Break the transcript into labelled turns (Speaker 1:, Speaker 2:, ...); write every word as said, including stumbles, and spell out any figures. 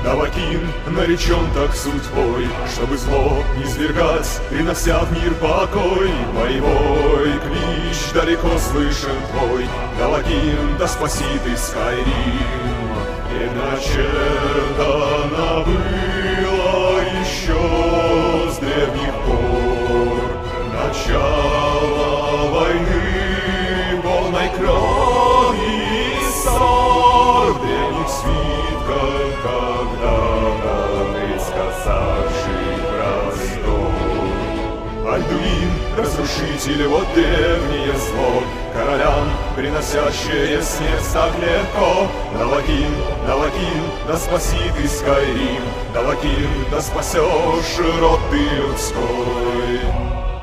Speaker 1: Давакин наречен так судьбой, чтобы зло не свергать, принося в мир покой. Боевой клич далеко слышен твой, Давакин, да спасит и Скайрим. Предначертано было еще с древних пор начало войны, волной крови и ссор в древних свитках, когда-то предсказавший раздор. Альдуин, разрушитель, вот древнее зло, королям, приносящее смерть так легко. Давакин, Давакин, да спаси ты Скайрим, Давакин, да спасешь род ты людской.